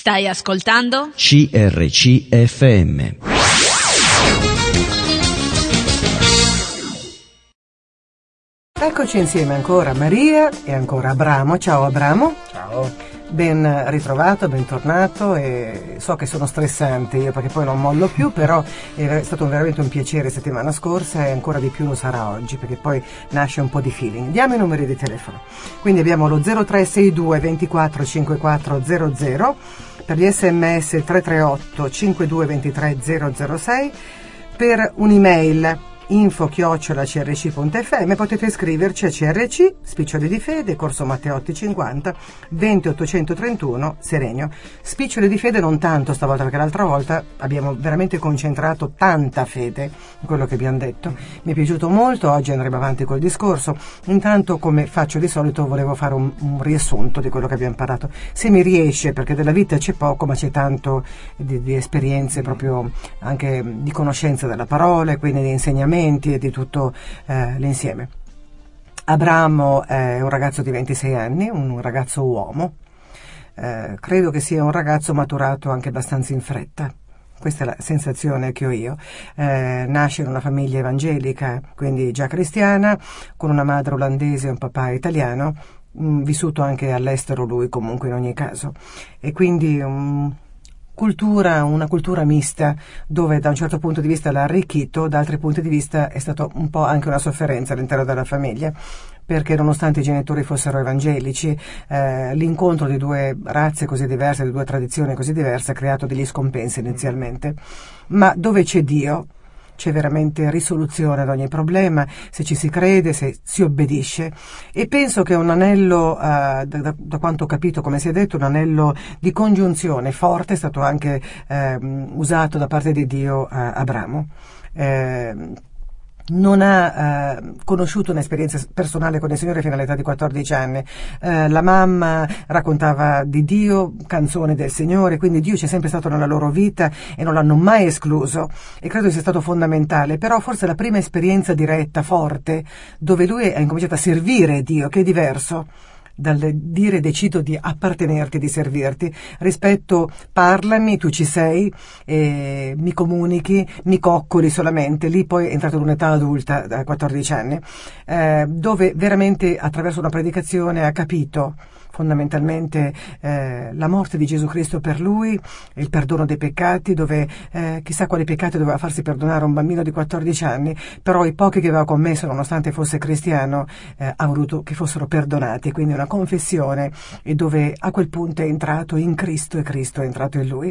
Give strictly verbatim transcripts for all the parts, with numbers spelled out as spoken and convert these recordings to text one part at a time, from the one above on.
Stai ascoltando C R C F M. Eccoci insieme ancora Maria e ancora Abramo. Ciao Abramo. Ciao. Ben ritrovato, bentornato, e so che sono stressante io perché poi non mollo più, però è stato veramente un piacere settimana scorsa e ancora di più lo sarà oggi perché poi nasce un po' di feeling. Diamo i numeri di telefono. Quindi abbiamo lo zero tre sei due ventiquattro cinquantaquattro zero zero, per gli sms tre tre otto cinquantadue ventitré zero zero sei, per un'email info chiocciola c r c punto f m, potete scriverci a C R C, Spiccioli di Fede, Corso Matteotti cinquanta, venti ottocentotrentuno, Serenio. Spiccioli di Fede non tanto stavolta, perché l'altra volta abbiamo veramente concentrato tanta fede in quello che abbiamo detto. Mi è piaciuto molto, oggi andremo avanti col discorso. Intanto, come faccio di solito, volevo fare un, un riassunto di quello che abbiamo parlato, se mi riesce, perché della vita c'è poco, ma c'è tanto di, di esperienze, proprio anche di conoscenza della parola, e quindi di insegnamenti e di tutto eh, l'insieme. Abramo è un ragazzo di ventisei anni, un ragazzo uomo, eh, credo che sia un ragazzo maturato anche abbastanza in fretta. Questa è la sensazione che ho io. Eh, nasce in una famiglia evangelica, quindi già cristiana, con una madre olandese e un papà italiano, mh, vissuto anche all'estero lui comunque in ogni caso, e quindi um, cultura, una cultura mista, dove da un certo punto di vista l'ha arricchito, da altri punti di vista è stato un po' anche una sofferenza all'interno della famiglia, perché nonostante i genitori fossero evangelici, eh, l'incontro di due razze così diverse, di due tradizioni così diverse, ha creato degli scompensi inizialmente. Ma dove c'è Dio c'è veramente risoluzione ad ogni problema, se ci si crede, se si obbedisce, e penso che un anello, uh, da, da, da quanto ho capito, come si è detto, un anello di congiunzione forte è stato anche uh, usato da parte di Dio a Abramo. Uh, non ha eh, conosciuto un'esperienza personale con il Signore fino all'età di quattordici anni. Eh, la mamma raccontava di Dio, canzoni del Signore, quindi Dio c'è sempre stato nella loro vita e non l'hanno mai escluso, e credo sia stato fondamentale. Però forse la prima esperienza diretta, forte, dove lui ha incominciato a servire Dio, che è diverso dal dire decido di appartenerti, di servirti, rispetto parlami, tu ci sei, eh, mi comunichi, mi coccoli solamente. Lì poi è entrato in un'età adulta, da quattordici anni, eh, dove veramente attraverso una predicazione ha capito fondamentalmente eh, la morte di Gesù Cristo per lui, il perdono dei peccati, dove eh, chissà quali peccati doveva farsi perdonare un bambino di quattordici anni, però i pochi che aveva commesso, nonostante fosse cristiano, eh, ha voluto che fossero perdonati, quindi una confessione, e dove a quel punto è entrato in Cristo e Cristo è entrato in lui.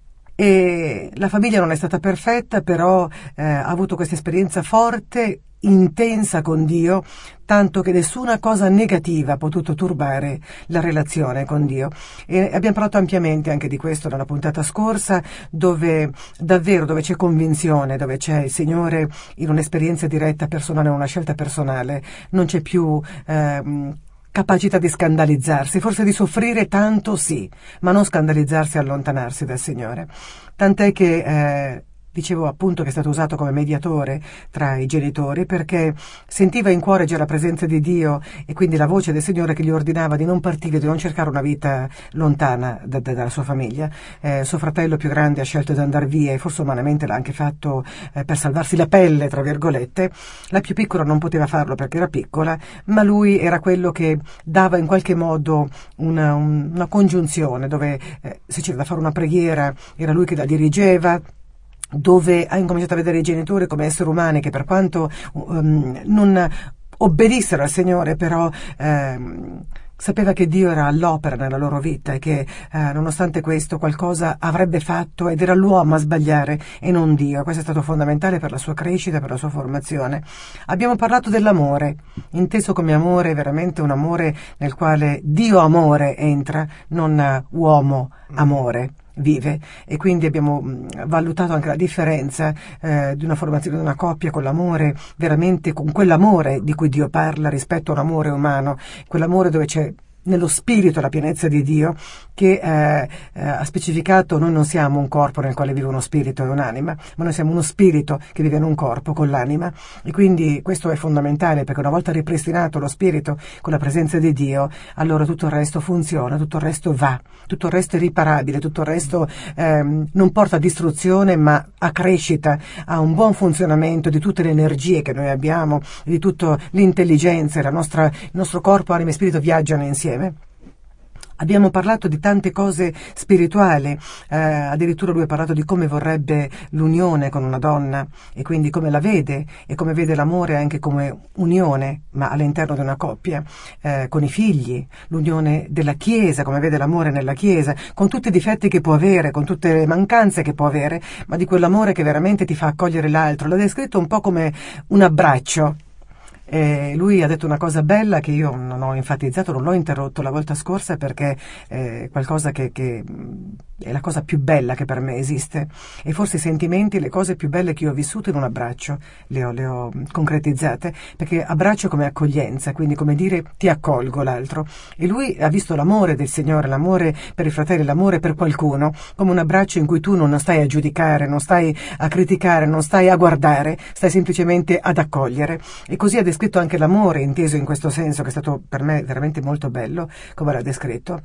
E la famiglia non è stata perfetta, però eh, ha avuto questa esperienza forte, intensa con Dio, tanto che nessuna cosa negativa ha potuto turbare la relazione con Dio. E abbiamo parlato ampiamente anche di questo nella puntata scorsa, dove davvero, dove c'è convinzione, dove c'è il Signore in un'esperienza diretta personale, in una scelta personale, non c'è più ehm, capacità di scandalizzarsi, forse di soffrire tanto sì, ma non scandalizzarsi e allontanarsi dal Signore. Tant'è che eh, dicevo appunto che è stato usato come mediatore tra i genitori, perché sentiva in cuore già la presenza di Dio e quindi la voce del Signore che gli ordinava di non partire, di non cercare una vita lontana da, da, dalla sua famiglia. Eh, suo fratello più grande ha scelto di andare via, e forse umanamente l'ha anche fatto eh, per salvarsi la pelle, tra virgolette. La più piccola non poteva farlo perché era piccola, ma lui era quello che dava in qualche modo una, un, una congiunzione, dove eh, se c'era da fare una preghiera era lui che la dirigeva, dove ha incominciato a vedere i genitori come esseri umani che, per quanto um, non obbedissero al Signore, però um, sapeva che Dio era all'opera nella loro vita, e che uh, nonostante questo qualcosa avrebbe fatto, ed era l'uomo a sbagliare e non Dio. Questo è stato fondamentale per la sua crescita, per la sua formazione. Abbiamo parlato dell'amore, inteso come amore, veramente un amore nel quale Dio amore entra, non uh, uomo amore vive, e quindi abbiamo mh, valutato anche la differenza eh, di una formazione di una coppia con l'amore, veramente con quell'amore di cui Dio parla, rispetto a un amore umano, quell'amore dove c'è nello spirito la pienezza di Dio, che eh, eh, ha specificato: noi non siamo un corpo nel quale vive uno spirito e un'anima, ma noi siamo uno spirito che vive in un corpo con l'anima, e quindi questo è fondamentale, perché una volta ripristinato lo spirito con la presenza di Dio, allora tutto il resto funziona, tutto il resto va, tutto il resto è riparabile, tutto il resto ehm, non porta a distruzione ma a crescita, a un buon funzionamento di tutte le energie che noi abbiamo, di tutta l'intelligenza, la nostra, il nostro corpo, anima e spirito viaggiano insieme. Abbiamo parlato di tante cose spirituali, eh, addirittura lui ha parlato di come vorrebbe l'unione con una donna, e quindi come la vede, e come vede l'amore anche come unione, ma all'interno di una coppia, eh, con i figli, l'unione della Chiesa, come vede l'amore nella Chiesa, con tutti i difetti che può avere, con tutte le mancanze che può avere, ma di quell'amore che veramente ti fa accogliere l'altro. L'ha descritto un po' come un abbraccio. Eh, lui ha detto una cosa bella che io non ho enfatizzato, non l'ho interrotto la volta scorsa, perché è qualcosa che, che è la cosa più bella che per me esiste, e forse i sentimenti, le cose più belle che io ho vissuto in un abbraccio le ho, le ho concretizzate, perché abbraccio come accoglienza, quindi come dire ti accolgo l'altro, e lui ha visto l'amore del Signore, l'amore per i fratelli, l'amore per qualcuno come un abbraccio in cui tu non stai a giudicare, non stai a criticare, non stai a guardare, stai semplicemente ad accogliere. E così ha descritto anche l'amore inteso in questo senso, che è stato per me veramente molto bello come l'ha descritto.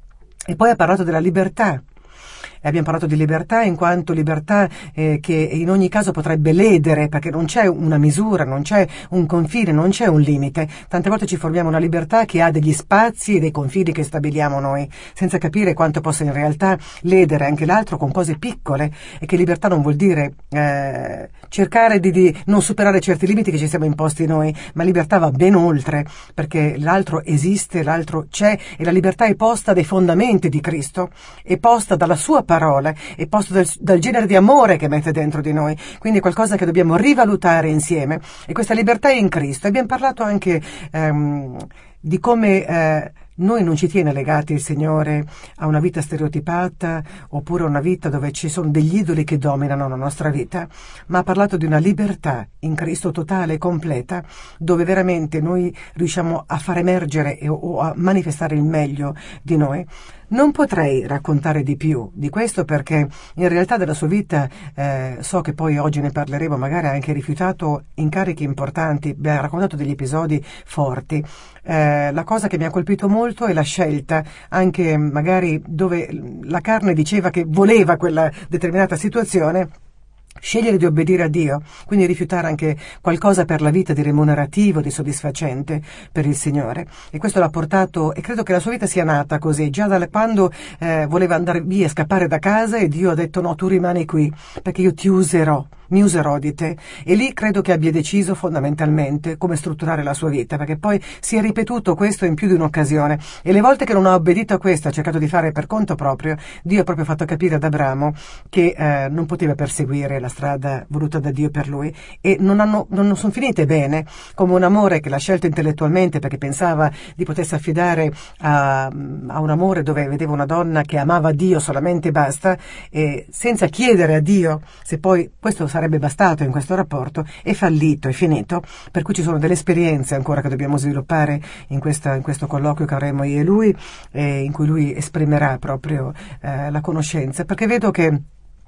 E poi ha parlato della libertà. E abbiamo parlato di libertà in quanto libertà eh, che in ogni caso potrebbe ledere, perché non c'è una misura, non c'è un confine, non c'è un limite. Tante volte ci formiamo una libertà che ha degli spazi e dei confini che stabiliamo noi, senza capire quanto possa in realtà ledere anche l'altro con cose piccole, e che libertà non vuol dire eh, cercare di, di non superare certi limiti che ci siamo imposti noi, ma libertà va ben oltre, perché l'altro esiste, l'altro c'è, e la libertà è posta dai fondamenti di Cristo, è posta dalla sua parole, è posto dal, dal genere di amore che mette dentro di noi, quindi è qualcosa che dobbiamo rivalutare insieme, e questa libertà è in Cristo. Abbiamo parlato anche ehm, di come eh, noi non ci tiene legati il Signore a una vita stereotipata, oppure a una vita dove ci sono degli idoli che dominano la nostra vita, ma ha parlato di una libertà in Cristo totale e completa, dove veramente noi riusciamo a far emergere e, o a manifestare il meglio di noi. Non potrei raccontare di più di questo, perché in realtà della sua vita eh, so che poi oggi ne parleremo, magari ha anche rifiutato incarichi importanti, abbiamo raccontato degli episodi forti. Eh, la cosa che mi ha colpito molto è la scelta, anche magari dove la carne diceva che voleva quella determinata situazione, scegliere di obbedire a Dio, quindi rifiutare anche qualcosa per la vita di remunerativo, di soddisfacente per il Signore. E questo l'ha portato, e credo che la sua vita sia nata così, già da quando eh, voleva andare via, scappare da casa, e Dio ha detto: no, tu rimani qui, perché io ti userò, mi userò di te. E lì credo che abbia deciso fondamentalmente come strutturare la sua vita, perché poi si è ripetuto questo in più di un'occasione, e le volte che non ha obbedito a questo, ha cercato di fare per conto proprio, Dio ha proprio fatto capire ad Abramo che eh, non poteva perseguire la strada voluta da Dio per lui, e non hanno non sono finite bene, come un amore che l'ha scelto intellettualmente perché pensava di potersi affidare a, a un amore dove vedeva una donna che amava Dio solamente e basta, e senza chiedere a Dio se poi questo sarebbe bastato in questo rapporto. È fallito, è finito, per cui ci sono delle esperienze ancora che dobbiamo sviluppare in, questa, in questo colloquio che avremo io e lui, eh, in cui lui esprimerà proprio eh, la conoscenza, perché vedo che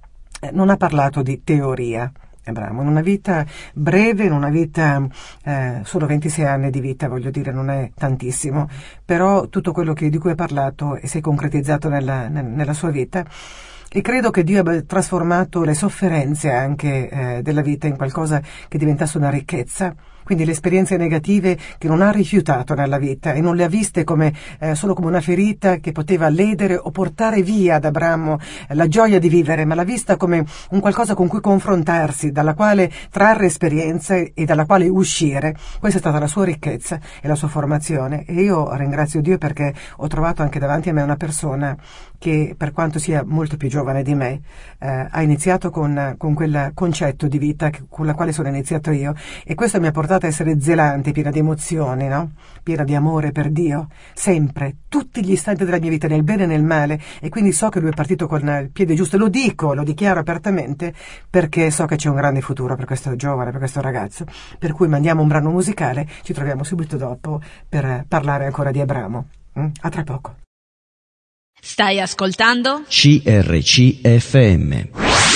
non ha parlato di teoria. Abramo, in una vita breve, in una vita, eh, solo ventisei anni di vita, voglio dire, non è tantissimo, però tutto quello che, di cui ha parlato si è concretizzato nella, nella sua vita. E credo che Dio abbia trasformato le sofferenze anche eh, della vita in qualcosa che diventasse una ricchezza. Quindi le esperienze negative che non ha rifiutato nella vita, e non le ha viste come eh, solo come una ferita che poteva ledere o portare via ad Abramo eh, la gioia di vivere, ma l'ha vista come un qualcosa con cui confrontarsi, dalla quale trarre esperienze e dalla quale uscire. Questa è stata la sua ricchezza e la sua formazione, e io ringrazio Dio perché ho trovato anche davanti a me una persona che, per quanto sia molto più giovane di me, eh, ha iniziato con, con quel concetto di vita che, con la quale sono iniziato io, e questo mi ha portato a essere zelante, piena di emozioni, no? Piena di amore per Dio, sempre, tutti gli istanti della mia vita, nel bene e nel male, e quindi so che lui è partito con il piede giusto, lo dico, lo dichiaro apertamente, perché so che c'è un grande futuro per questo giovane, per questo ragazzo, per cui mandiamo un brano musicale, ci troviamo subito dopo per parlare ancora di Abramo. Mm? A tra poco. Stai ascoltando C R C F M.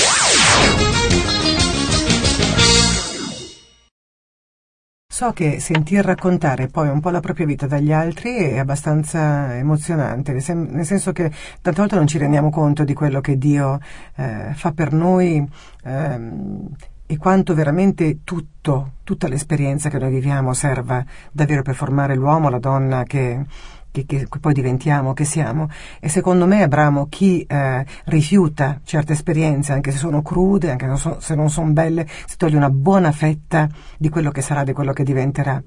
So che sentir raccontare poi un po' la propria vita dagli altri è abbastanza emozionante, nel, sen- nel senso che tante volte non ci rendiamo conto di quello che Dio eh, fa per noi ehm, e quanto veramente tutto, tutta l'esperienza che noi viviamo serva davvero per formare l'uomo, la donna che... Che, che poi diventiamo, che siamo. E secondo me, Abramo, chi eh, rifiuta certe esperienze, anche se sono crude, anche se, so, se non sono belle, si toglie una buona fetta di quello che sarà, di quello che diventerà.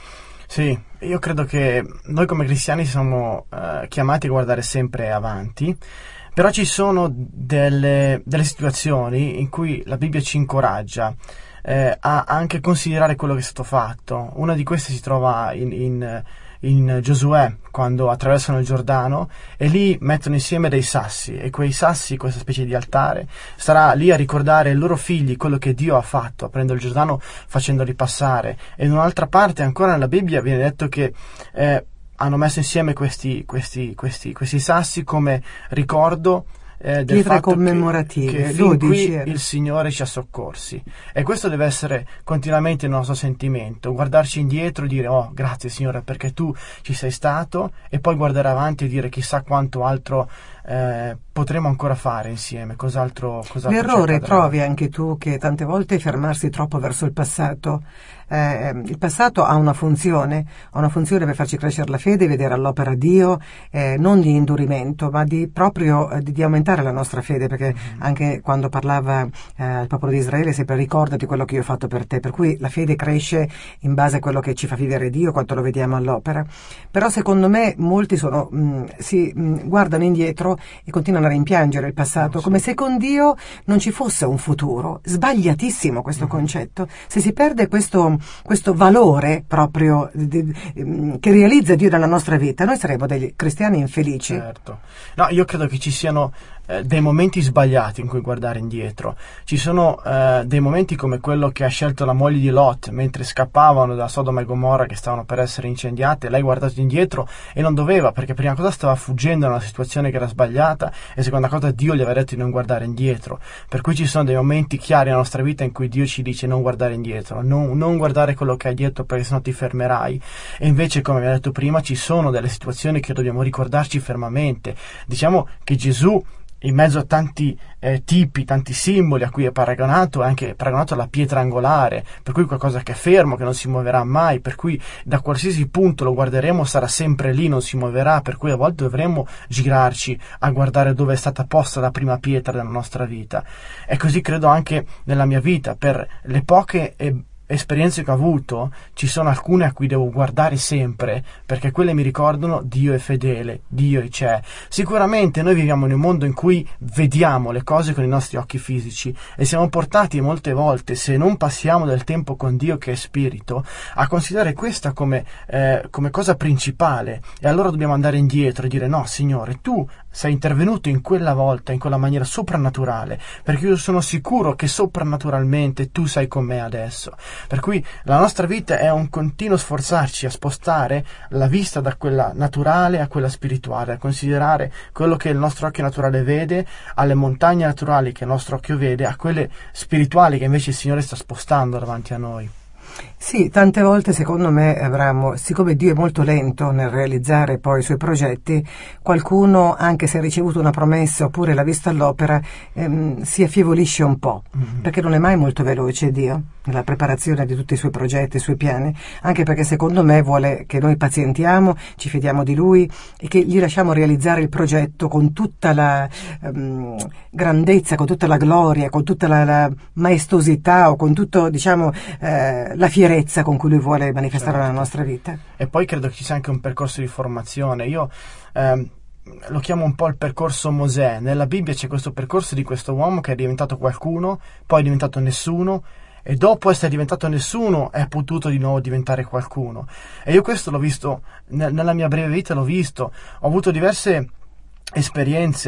Sì, io credo che noi come cristiani siamo eh, chiamati a guardare sempre avanti, però ci sono delle, delle situazioni in cui la Bibbia ci incoraggia eh, a anche considerare quello che è stato fatto. Una di queste si trova in, in in Giosuè, quando attraversano il Giordano, e lì mettono insieme dei sassi, e quei sassi, questa specie di altare, starà lì a ricordare ai loro figli quello che Dio ha fatto, aprendo il Giordano, facendoli passare. E in un'altra parte ancora nella Bibbia viene detto che eh, hanno messo insieme questi, questi, questi, questi sassi come ricordo Eh, del pietre fatto commemorative, che, che fin qui il Signore ci ha soccorsi, e questo deve essere continuamente il nostro sentimento, guardarci indietro e dire: oh, grazie Signore perché tu ci sei stato, e poi guardare avanti e dire chissà quanto altro eh, potremo ancora fare insieme, cos'altro, cos'altro l'errore trovi anche tu che tante volte fermarsi troppo verso il passato. Eh, il passato ha una funzione, ha una funzione per farci crescere la fede, vedere all'opera Dio, eh, non di indurimento, ma di proprio eh, di, di aumentare la nostra fede, perché mm-hmm. anche quando parlava eh, al popolo di Israele sempre: ricordati quello che io ho fatto per te, per cui la fede cresce in base a quello che ci fa vivere Dio, quanto lo vediamo all'opera. Però secondo me molti sono mh, si mh, guardano indietro e continuano a rimpiangere il passato, oh, come sì. se con Dio non ci fosse un futuro. Sbagliatissimo questo mm-hmm. concetto. Se si perde questo questo valore proprio di, di, che realizza Dio nella nostra vita, noi saremo degli cristiani infelici. Certo. No, io credo che ci siano eh, dei momenti sbagliati in cui guardare indietro. Ci sono eh, dei momenti come quello che ha scelto la moglie di Lot mentre scappavano da Sodoma e Gomorra, che stavano per essere incendiate. Lei ha guardato indietro e non doveva, perché prima cosa stava fuggendo da una situazione che era sbagliata, e seconda cosa Dio gli aveva detto di non guardare indietro. Per cui ci sono dei momenti chiari nella nostra vita in cui Dio ci dice: non guardare indietro, non, non guardare quello che hai dietro, perché sennò ti fermerai. E invece, come vi ho detto prima, ci sono delle situazioni che dobbiamo ricordarci fermamente. Diciamo che Gesù, in mezzo a tanti eh, tipi, tanti simboli a cui è paragonato, è anche paragonato alla pietra angolare, per cui qualcosa che è fermo, che non si muoverà mai, per cui da qualsiasi punto lo guarderemo sarà sempre lì, non si muoverà, per cui a volte dovremo girarci a guardare dove è stata posta la prima pietra della nostra vita. E così credo anche nella mia vita, per le poche e esperienze che ho avuto, ci sono alcune a cui devo guardare sempre, perché quelle mi ricordano Dio è fedele, Dio c'è. Sicuramente noi viviamo in un mondo in cui vediamo le cose con i nostri occhi fisici, e siamo portati molte volte, se non passiamo del tempo con Dio che è spirito, a considerare questa come, eh, come cosa principale. E allora dobbiamo andare indietro e dire: no Signore, tu sei intervenuto in quella volta in quella maniera soprannaturale, perché io sono sicuro che soprannaturalmente tu sei con me adesso. Per cui la nostra vita è un continuo sforzarci a spostare la vista da quella naturale a quella spirituale, a considerare quello che il nostro occhio naturale vede, alle montagne naturali che il nostro occhio vede, a quelle spirituali che invece il Signore sta spostando davanti a noi. Sì, tante volte secondo me, Abramo, siccome Dio è molto lento nel realizzare poi i suoi progetti, qualcuno, anche se ha ricevuto una promessa oppure l'ha vista all'opera, ehm, si affievolisce un po', mm-hmm. perché non è mai molto veloce Dio nella preparazione di tutti i suoi progetti, i suoi piani, anche perché secondo me vuole che noi pazientiamo, ci fidiamo di Lui e che gli lasciamo realizzare il progetto con tutta la ehm, grandezza, con tutta la gloria, con tutta la, la maestosità, o con tutto, diciamo, eh, la fierezza con cui Lui vuole manifestare certo. la nostra vita. E poi credo che ci sia anche un percorso di formazione. Io ehm, lo chiamo un po' il percorso Mosè. Nella Bibbia c'è questo percorso di questo uomo che è diventato qualcuno, poi è diventato nessuno, e dopo essere diventato nessuno è potuto di nuovo diventare qualcuno. E io questo l'ho visto, nella mia breve vita l'ho visto, ho avuto diverse esperienze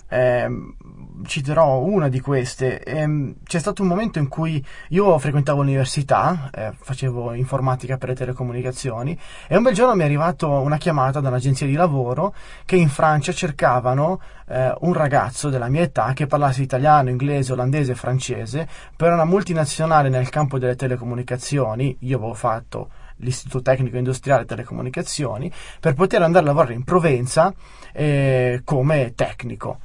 Eh, citerò una di queste. Eh, c'è stato un momento in cui io frequentavo l'università, eh, facevo informatica per le telecomunicazioni, e un bel giorno mi è arrivato una chiamata da un'agenzia di lavoro che in Francia cercavano eh, un ragazzo della mia età che parlasse italiano, inglese, olandese e francese per una multinazionale nel campo delle telecomunicazioni. Io avevo fatto l'Istituto Tecnico Industriale Telecomunicazioni, per poter andare a lavorare in Provenza eh, come tecnico.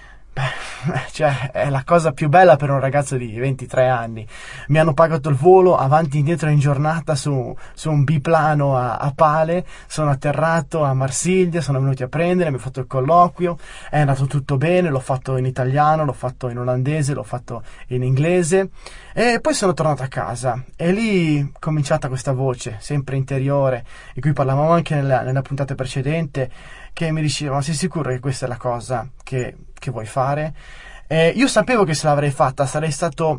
Beh, cioè, è la cosa più bella per un ragazzo di ventitré anni. Mi hanno pagato il volo avanti e indietro in giornata su, su un biplano a, a pale. Sono atterrato a Marsiglia, sono venuti a prendere, mi ho fatto il colloquio, è andato tutto bene, l'ho fatto in italiano, l'ho fatto in olandese, l'ho fatto in inglese, e poi sono tornato a casa e lì è cominciata questa voce sempre interiore, di cui parlavamo anche nella, nella puntata precedente, che mi diceva: ma sei sicuro che questa è la cosa che, che vuoi fare? Eh, io sapevo che se l'avrei fatta sarei stato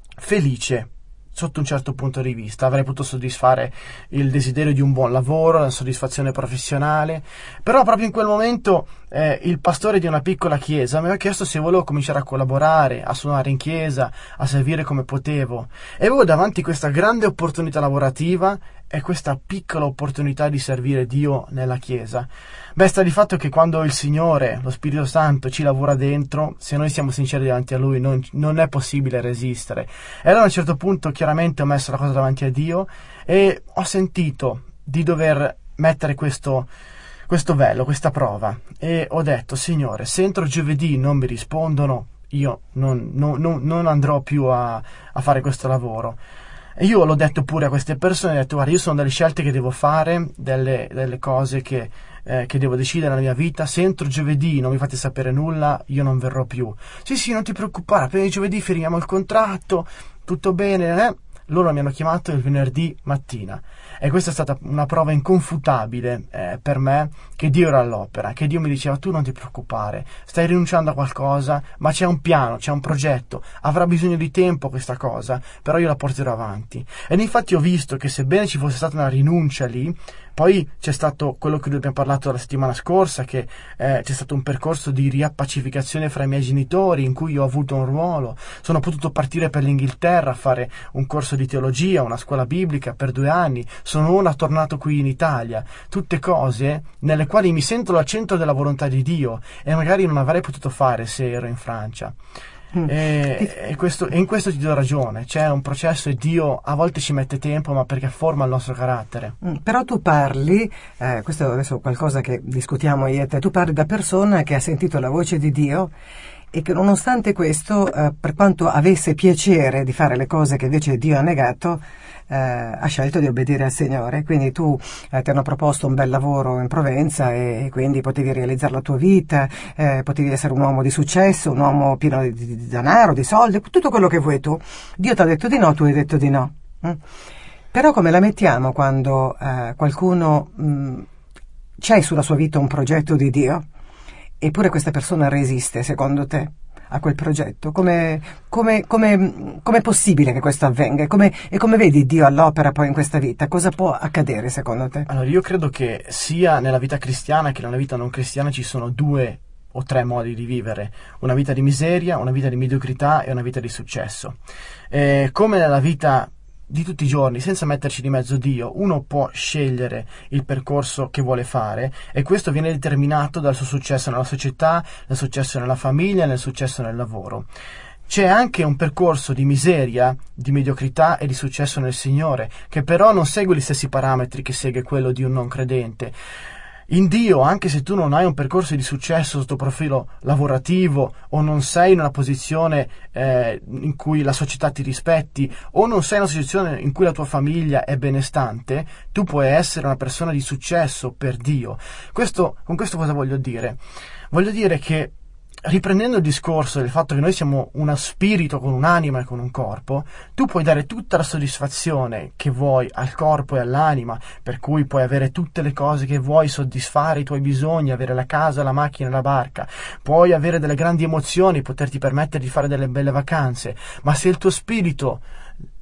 felice sotto un certo punto di vista, avrei potuto soddisfare il desiderio di un buon lavoro, la soddisfazione professionale, però proprio in quel momento eh, il pastore di una piccola chiesa mi aveva chiesto se volevo cominciare a collaborare, a suonare in chiesa, a servire come potevo, e avevo davanti questa grande opportunità lavorativa e questa piccola opportunità di servire Dio nella chiesa. Beh, sta di fatto che quando il Signore, lo Spirito Santo, ci lavora dentro, se noi siamo sinceri davanti a Lui, non, non è possibile resistere. E allora a un certo punto chiaramente ho messo la cosa davanti a Dio e ho sentito di dover mettere questo, questo velo, questa prova, e ho detto: Signore, se entro giovedì non mi rispondono, io non, non, non, non andrò più a, a fare questo lavoro. E io l'ho detto pure a queste persone, ho detto: guarda, io sono delle scelte che devo fare, delle, delle cose che, eh, che devo decidere nella mia vita. Se entro giovedì non mi fate sapere nulla, io non verrò più. Sì, sì, non ti preoccupare, appena giovedì firmiamo il contratto, tutto bene, eh? Loro mi hanno chiamato il venerdì mattina, e questa è stata una prova inconfutabile eh, per me che Dio era all'opera, che Dio mi diceva: tu non ti preoccupare, stai rinunciando a qualcosa, ma c'è un piano, c'è un progetto, avrà bisogno di tempo questa cosa, però io la porterò avanti. Ed infatti ho visto che sebbene ci fosse stata una rinuncia lì, poi c'è stato quello che abbiamo parlato la settimana scorsa, che eh, c'è stato un percorso di riappacificazione fra i miei genitori in cui io ho avuto un ruolo. Sono potuto partire per l'Inghilterra a fare un corso di teologia, una scuola biblica per due anni. Sono ora tornato qui in Italia. Tutte cose nelle quali mi sento al centro della volontà di Dio e magari non avrei potuto fare se ero in Francia. Mm. E, e, questo, e in questo ti do ragione, c'è un processo e Dio a volte ci mette tempo, ma perché forma il nostro carattere. Mm, però tu parli, eh, questo adesso è qualcosa che discutiamo io e te, tu parli da persona che ha sentito la voce di Dio e che nonostante questo, eh, per quanto avesse piacere di fare le cose che invece Dio ha negato, eh, ha scelto di obbedire al Signore. Quindi tu eh, ti hanno proposto un bel lavoro in Provenza e, e quindi potevi realizzare la tua vita, eh, potevi essere un uomo di successo, un uomo pieno di, di, di denaro, di soldi, tutto quello che vuoi tu. Dio ti ha detto di no, tu hai detto di no. Mm? Però come la mettiamo quando eh, qualcuno mh, c'è sulla sua vita un progetto di Dio, eppure questa persona resiste, secondo te, a quel progetto? Come, come, come, come è possibile che questo avvenga? E come, e come vedi Dio all'opera poi in questa vita? Cosa può accadere secondo te? Allora, io credo che sia nella vita cristiana che nella vita non cristiana ci sono due o tre modi di vivere: una vita di miseria, una vita di mediocrità e una vita di successo. Eh, come nella vita di tutti i giorni, senza metterci di mezzo Dio, uno può scegliere il percorso che vuole fare, e questo viene determinato dal suo successo nella società, dal successo nella famiglia, nel successo nel lavoro. C'è anche un percorso di miseria, di mediocrità e di successo nel Signore, che però non segue gli stessi parametri che segue quello di un non credente. In Dio, anche se tu non hai un percorso di successo sotto profilo lavorativo, o non sei in una posizione eh, in cui la società ti rispetti, o non sei in una situazione in cui la tua famiglia è benestante, tu puoi essere una persona di successo per Dio. Questo, con questo cosa voglio dire? Voglio dire che, riprendendo il discorso del fatto che noi siamo uno spirito con un'anima e con un corpo, tu puoi dare tutta la soddisfazione che vuoi al corpo e all'anima, per cui puoi avere tutte le cose che vuoi, soddisfare i tuoi bisogni, avere la casa, la macchina, la barca, puoi avere delle grandi emozioni, poterti permettere di fare delle belle vacanze, ma se il tuo spirito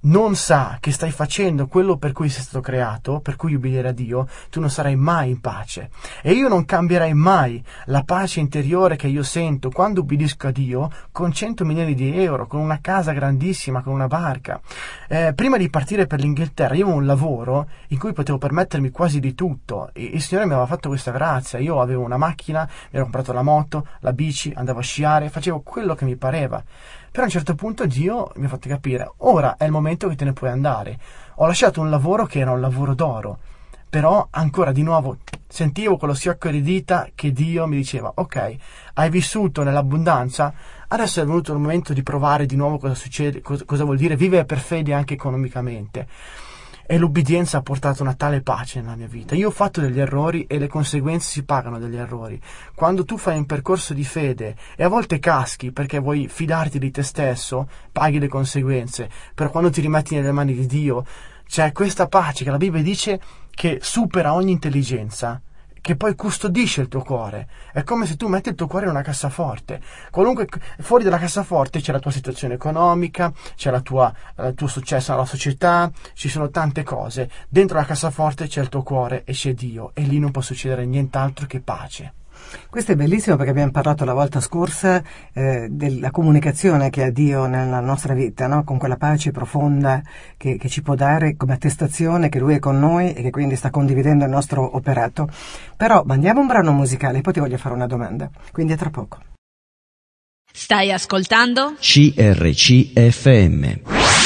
non sa che stai facendo quello per cui sei stato creato, per cui ubbidire a Dio, tu non sarai mai in pace. E io non cambierai mai la pace interiore che io sento quando ubbidisco a Dio con cento milioni di euro, con una casa grandissima, con una barca. Eh, prima di partire per l'Inghilterra io avevo un lavoro in cui potevo permettermi quasi di tutto, e il Signore mi aveva fatto questa grazia. Io avevo una macchina, mi ero comprato la moto, la bici, andavo a sciare, facevo quello che mi pareva. Però a un certo punto Dio mi ha fatto capire, ora è il momento che te ne puoi andare. Ho lasciato un lavoro che era un lavoro d'oro, però ancora di nuovo sentivo quello schiocco di dita che Dio mi diceva, ok, hai vissuto nell'abbondanza, adesso è venuto il momento di provare di nuovo cosa succede, cosa, cosa vuol dire vivere per fede anche economicamente. E l'ubbidienza ha portato una tale pace nella mia vita. Io ho fatto degli errori e le conseguenze si pagano degli errori. Quando tu fai un percorso di fede e a volte caschi perché vuoi fidarti di te stesso, paghi le conseguenze. Però quando ti rimetti nelle mani di Dio, c'è questa pace che la Bibbia dice che supera ogni intelligenza, che poi custodisce il tuo cuore. È come se tu metti il tuo cuore in una cassaforte. Qualunque, fuori dalla cassaforte c'è la tua situazione economica, c'è la tua, il tuo successo nella società, ci sono tante cose. Dentro la cassaforte c'è il tuo cuore e c'è Dio, e lì non può succedere nient'altro che pace. Questo è bellissimo, perché abbiamo parlato la volta scorsa eh, della comunicazione che ha Dio nella nostra vita, no? Con quella pace profonda che, che ci può dare come attestazione che Lui è con noi e che quindi sta condividendo il nostro operato. Però mandiamo un brano musicale e poi ti voglio fare una domanda, quindi a tra poco. Stai ascoltando C R C F M.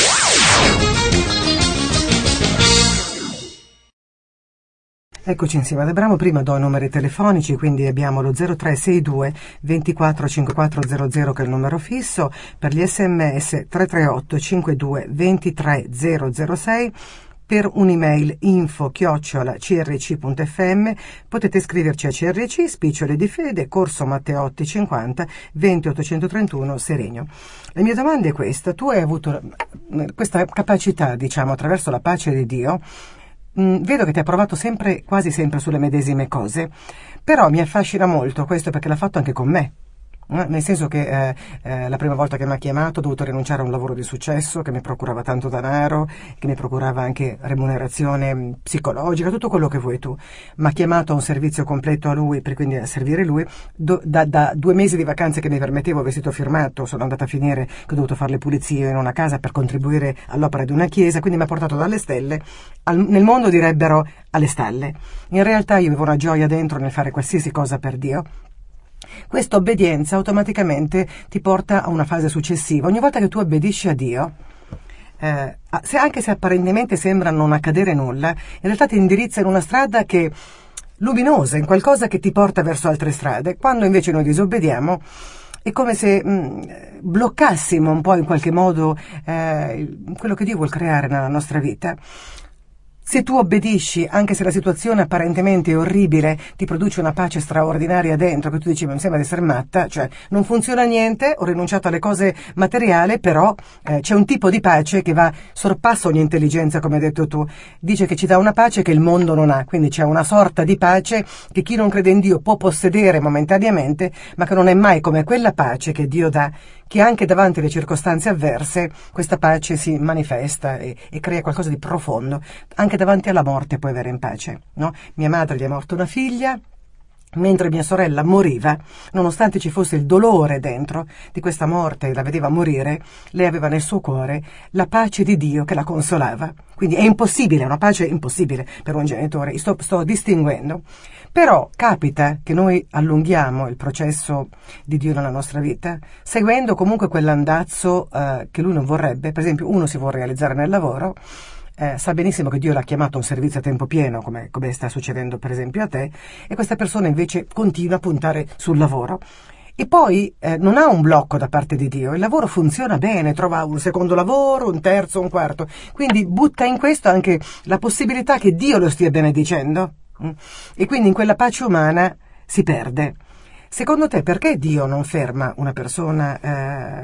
Eccoci insieme al brano. Prima do i numeri telefonici, quindi abbiamo lo zero tre sei due ventiquattro cinquantaquattro zero zero che è il numero fisso, per gli sms tre tre otto cinque due ventitré zero zero sei, per un'email info chiocciola crc punto fm. Potete scriverci a C R C, Spicciole di Fede, Corso Matteotti cinquanta, venti ottocentotrentuno Seregno. La mia domanda è questa: tu hai avuto questa capacità, diciamo, attraverso la pace di Dio. Mm, vedo che ti ha provato sempre, quasi sempre sulle medesime cose, però mi affascina molto questo perché l'ha fatto anche con me. Nel senso che eh, eh, la prima volta che mi ha chiamato ho dovuto rinunciare a un lavoro di successo che mi procurava tanto denaro, che mi procurava anche remunerazione psicologica, tutto quello che vuoi tu. Mi ha chiamato a un servizio completo a lui, per quindi a servire lui. Do, da, da due mesi di vacanze che mi permettevo, vestito firmato, sono andata a finire che ho dovuto fare le pulizie in una casa per contribuire all'opera di una chiesa, quindi mi ha portato dalle stelle, al, nel mondo direbbero alle stalle. In realtà io avevo una gioia dentro nel fare qualsiasi cosa per Dio. Questa obbedienza automaticamente ti porta a una fase successiva. Ogni volta che tu obbedisci a Dio, eh, se, anche se apparentemente sembra non accadere nulla, in realtà ti indirizza in una strada che luminosa, in qualcosa che ti porta verso altre strade. Quando invece noi disobbediamo, è come se mh, bloccassimo un po' in qualche modo eh, quello che Dio vuol creare nella nostra vita. Se tu obbedisci, anche se la situazione apparentemente è orribile, ti produce una pace straordinaria dentro, che tu dici, ma mi sembra di essere matta, cioè non funziona niente, ho rinunciato alle cose materiali, però eh, c'è un tipo di pace che va, sorpassa ogni intelligenza, come hai detto tu. Dice che ci dà una pace che il mondo non ha, quindi c'è una sorta di pace che chi non crede in Dio può possedere momentaneamente, ma che non è mai come quella pace che Dio dà, che anche davanti alle circostanze avverse questa pace si manifesta e, e crea qualcosa di profondo. Anche davanti alla morte puoi avere in pace, no? Mia madre gli è morta una figlia, mentre mia sorella moriva, nonostante ci fosse il dolore dentro di questa morte e la vedeva morire, lei aveva nel suo cuore la pace di Dio che la consolava. Quindi è impossibile, è una pace impossibile per un genitore. Sto, sto distinguendo. Però capita che noi allunghiamo il processo di Dio nella nostra vita, seguendo comunque quell'andazzo eh, che lui non vorrebbe. Per esempio, uno si vuole realizzare nel lavoro, eh, sa benissimo che Dio l'ha chiamato a un servizio a tempo pieno, come, come sta succedendo per esempio a te, e questa persona invece continua a puntare sul lavoro. E poi eh, non ha un blocco da parte di Dio, il lavoro funziona bene, trova un secondo lavoro, un terzo, un quarto, quindi butta in questo anche la possibilità che Dio lo stia benedicendo. E quindi in quella pace umana si perde. Secondo te perché Dio non ferma una persona eh,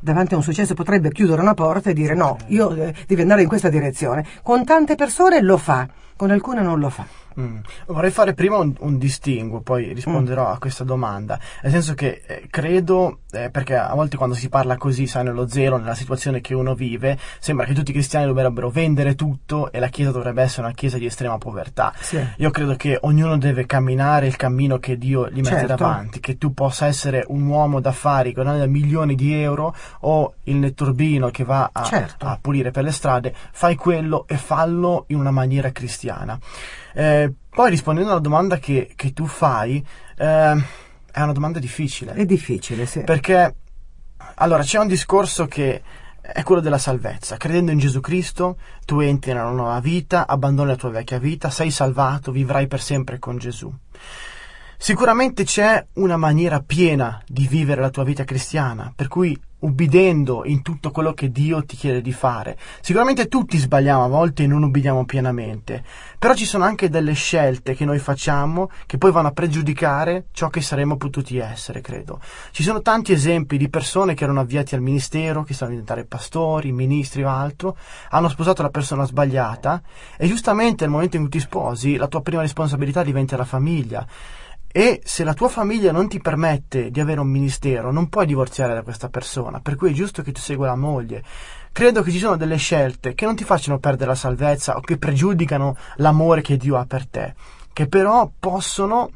davanti a un successo potrebbe chiudere una porta e dire no, io eh, devi andare in questa direzione. Con tante persone lo fa, con alcune non lo fa. Mm. Vorrei fare prima un, un distinguo, poi risponderò mm. a questa domanda, nel senso che eh, credo, eh, perché a volte quando si parla così, sai, nello zelo, nella situazione che uno vive, sembra che tutti i cristiani dovrebbero vendere tutto e la Chiesa dovrebbe essere una Chiesa di estrema povertà. Sì. Io credo che ognuno deve camminare il cammino che Dio gli mette certo. davanti, che tu possa essere un uomo d'affari che guadagna milioni di euro o il netturbino che va a, certo. a pulire per le strade, fai quello e fallo in una maniera cristiana. Eh, poi rispondendo alla domanda che, che tu fai, eh, è una domanda difficile. È difficile, sì. Perché, allora, c'è un discorso che è quello della salvezza. Credendo in Gesù Cristo, tu entri nella nuova vita, abbandoni la tua vecchia vita, sei salvato, vivrai per sempre con Gesù. Sicuramente c'è una maniera piena di vivere la tua vita cristiana, per cui ubbidendo in tutto quello che Dio ti chiede di fare. Sicuramente tutti sbagliamo a volte e non ubbidiamo pienamente, però ci sono anche delle scelte che noi facciamo che poi vanno a pregiudicare ciò che saremmo potuti essere, credo. Ci sono tanti esempi di persone che erano avviati al ministero, che stanno a diventare pastori, ministri o altro, hanno sposato la persona sbagliata e giustamente nel momento in cui ti sposi la tua prima responsabilità diventa la famiglia. E se la tua famiglia non ti permette di avere un ministero, non puoi divorziare da questa persona, per cui è giusto che tu segua la moglie. Credo che ci sono delle scelte che non ti facciano perdere la salvezza o che pregiudicano l'amore che Dio ha per te, che però possono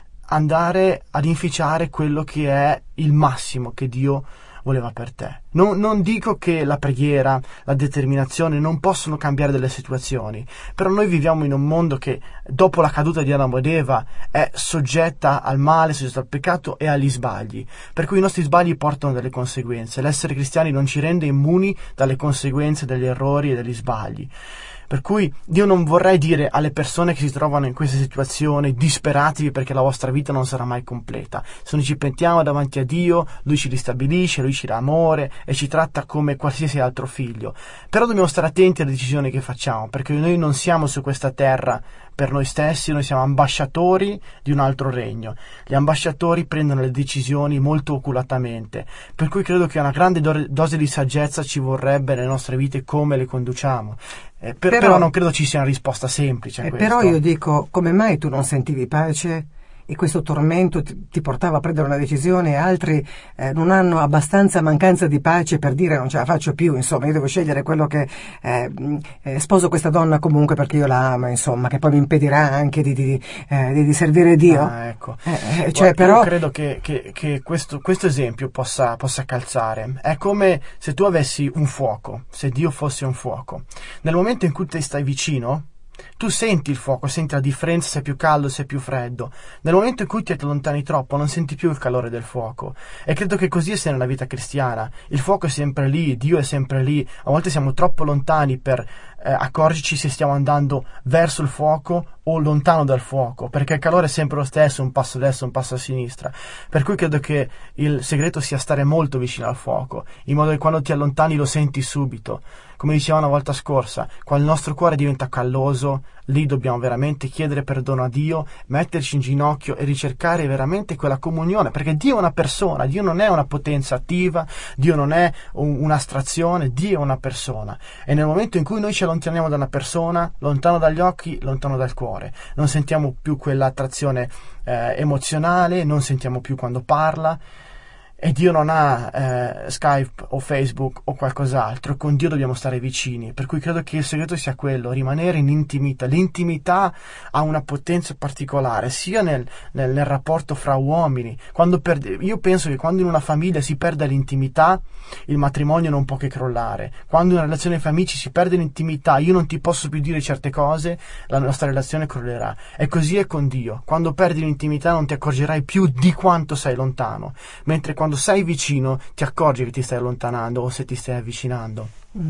andare ad inficiare quello che è il massimo che Dio voleva per te. Non, non dico che la preghiera, la determinazione non possono cambiare delle situazioni, però noi viviamo in un mondo che dopo la caduta di Adamo ed Eva è soggetta al male, soggetta al peccato e agli sbagli, per cui i nostri sbagli portano delle conseguenze. L'essere cristiani non ci rende immuni dalle conseguenze degli errori e degli sbagli. Per cui io non vorrei dire alle persone che si trovano in questa situazione disperatevi perché la vostra vita non sarà mai completa. Se noi ci pentiamo davanti a Dio, Lui ci ristabilisce, Lui ci dà amore e ci tratta come qualsiasi altro figlio. Però dobbiamo stare attenti alle decisioni che facciamo, perché noi non siamo su questa terra per noi stessi, noi siamo ambasciatori di un altro regno. Gli ambasciatori prendono le decisioni molto oculatamente, per cui credo che una grande do- dose di saggezza ci vorrebbe nelle nostre vite come le conduciamo. Eh, per, però, però non credo ci sia una risposta semplice a eh, questo. Però io dico, come mai tu non sentivi pace? E questo tormento ti, ti portava a prendere una decisione e altri eh, non hanno abbastanza mancanza di pace per dire non ce la faccio più, insomma io devo scegliere quello che eh, eh, sposo questa donna comunque perché io la amo, insomma, che poi mi impedirà anche di, di, eh, di, di servire Dio. Ah, ecco. eh, eh, cioè, però... Io credo che, che, che questo, questo esempio possa, possa calzare. È come se tu avessi un fuoco, se Dio fosse un fuoco. Nel momento in cui ti stai vicino, tu senti il fuoco, senti la differenza se è più caldo, se è più freddo. Nel momento in cui ti allontani troppo non senti più il calore del fuoco. E credo che così sia nella vita cristiana. Il fuoco è sempre lì, Dio è sempre lì. A volte siamo troppo lontani per eh, accorgerci se stiamo andando verso il fuoco o lontano dal fuoco, perché il calore è sempre lo stesso, un passo a destra, un passo a sinistra. Per cui credo che il segreto sia stare molto vicino al fuoco, in modo che quando ti allontani lo senti subito. Come diceva una volta scorsa, quando il nostro cuore diventa calloso, lì dobbiamo veramente chiedere perdono a Dio, metterci in ginocchio e ricercare veramente quella comunione, perché Dio è una persona, Dio non è una potenza attiva, Dio non è un, un'astrazione, Dio è una persona. E nel momento in cui noi ci allontaniamo da una persona, lontano dagli occhi, lontano dal cuore, non sentiamo più quell'attrazione eh, emozionale, non sentiamo più quando parla. E Dio non ha eh, Skype o Facebook o qualcos'altro, con Dio dobbiamo stare vicini, per cui credo che il segreto sia quello, rimanere in intimità. L'intimità ha una potenza particolare, sia nel, nel, nel rapporto fra uomini. Quando perde, io penso che quando in una famiglia si perde l'intimità, il matrimonio non può che crollare. Quando in una relazione fra amici si perde l'intimità, io non ti posso più dire certe cose, la nostra relazione crollerà. E così è con Dio. Quando perdi l'intimità non ti accorgerai più di quanto sei lontano, mentre quando Quando sei vicino ti accorgi che ti stai allontanando o se ti stai avvicinando.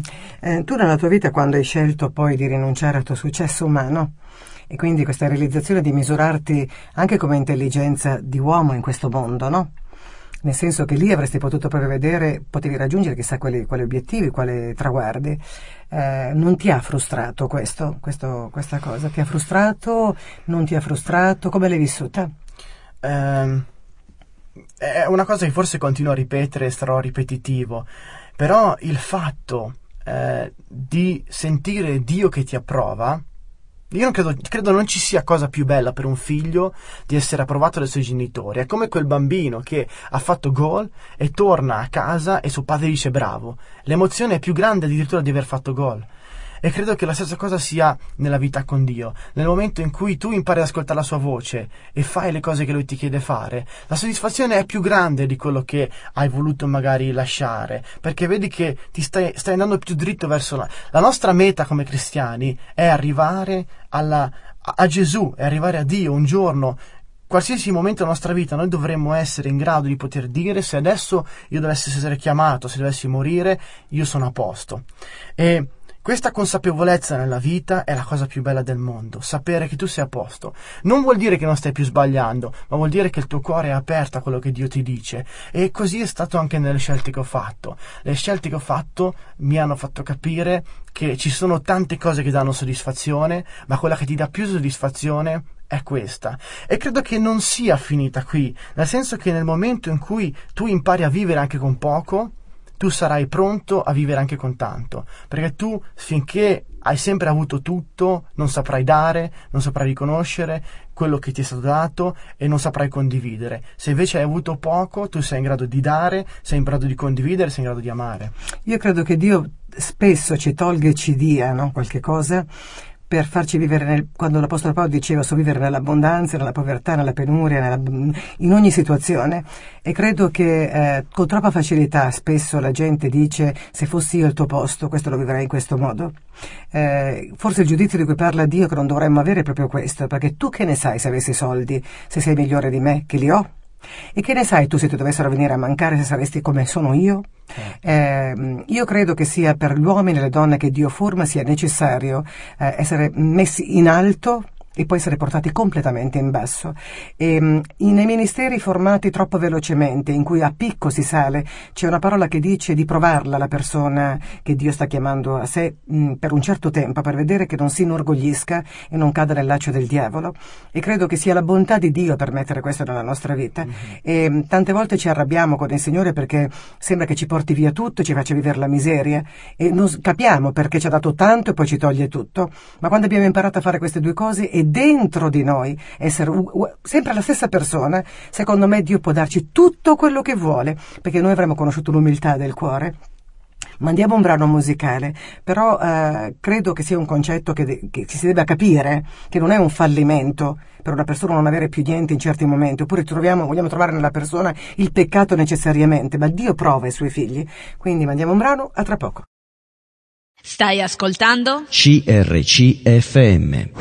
Eh, tu nella tua vita, quando hai scelto poi di rinunciare al tuo successo umano e quindi questa realizzazione di misurarti anche come intelligenza di uomo in questo mondo, no? Nel senso che lì avresti potuto prevedere, potevi raggiungere chissà quali, quali obiettivi, quali traguardi. Eh, non ti ha frustrato questo, questo, questa cosa? Ti ha frustrato? Non ti ha frustrato? Come l'hai vissuta? Um... è una cosa che forse continuo a ripetere e sarò ripetitivo, però il fatto eh, di sentire Dio che ti approva, io non credo, credo non ci sia cosa più bella per un figlio di essere approvato dai suoi genitori. È come quel bambino che ha fatto gol e torna a casa e suo padre dice bravo. L'emozione è più grande addirittura di aver fatto gol. E credo che la stessa cosa sia nella vita con Dio. Nel momento in cui tu impari ad ascoltare la sua voce e fai le cose che Lui ti chiede fare, la soddisfazione è più grande di quello che hai voluto magari lasciare, perché vedi che ti stai, stai andando più dritto verso la... La nostra meta come cristiani è arrivare alla, a, a Gesù, è arrivare a Dio un giorno. Qualsiasi momento della nostra vita noi dovremmo essere in grado di poter dire: se adesso io dovessi essere chiamato, se dovessi morire, io sono a posto. E questa consapevolezza nella vita è la cosa più bella del mondo, sapere che tu sei a posto. Non vuol dire che non stai più sbagliando, ma vuol dire che il tuo cuore è aperto a quello che Dio ti dice. E così è stato anche nelle scelte che ho fatto. Le scelte che ho fatto mi hanno fatto capire che ci sono tante cose che danno soddisfazione, ma quella che ti dà più soddisfazione è questa. E credo che non sia finita qui, nel senso che nel momento in cui tu impari a vivere anche con poco, tu sarai pronto a vivere anche con tanto, perché tu, finché hai sempre avuto tutto, non saprai dare, non saprai riconoscere quello che ti è stato dato e non saprai condividere. Se invece hai avuto poco, tu sei in grado di dare, sei in grado di condividere, sei in grado di amare. Io credo che Dio spesso ci tolga e ci dia, no? qualche cosa per farci vivere, nel, quando l'Apostolo Paolo diceva so vivere nell'abbondanza, nella povertà, nella penuria, nella, in ogni situazione, e credo che eh, con troppa facilità spesso la gente dice se fossi io al tuo posto questo lo vivrei in questo modo. Eh, forse il giudizio di cui parla Dio che non dovremmo avere è proprio questo, perché tu che ne sai se avessi soldi, se sei migliore di me che li ho? E che ne sai tu se ti dovessero venire a mancare, se saresti come sono io? Eh, io credo che sia per gli uomini e le donne che Dio forma sia necessario eh, essere messi in alto e poi essere portati completamente in basso. E, nei ministeri formati troppo velocemente, in cui a picco si sale, c'è una parola che dice di provarla la persona che Dio sta chiamando a sé mh, per un certo tempo, per vedere che non si inorgoglisca e non cada nel laccio del diavolo. E credo che sia la bontà di Dio per mettere questo nella nostra vita. Mm-hmm. E mh, tante volte ci arrabbiamo con il Signore perché sembra che ci porti via tutto, ci faccia vivere la miseria, e non capiamo perché ci ha dato tanto e poi ci toglie tutto. Ma quando abbiamo imparato a fare queste due cose e dentro di noi essere u- u- sempre la stessa persona, secondo me Dio può darci tutto quello che vuole, perché noi avremo conosciuto l'umiltà del cuore. Mandiamo un brano musicale, però eh, credo che sia un concetto che, de- che si debba capire, che non è un fallimento per una persona non avere più niente in certi momenti, oppure troviamo, vogliamo trovare nella persona il peccato necessariamente, ma Dio prova i suoi figli. Quindi mandiamo un brano, a tra poco. Stai ascoltando C R C F M.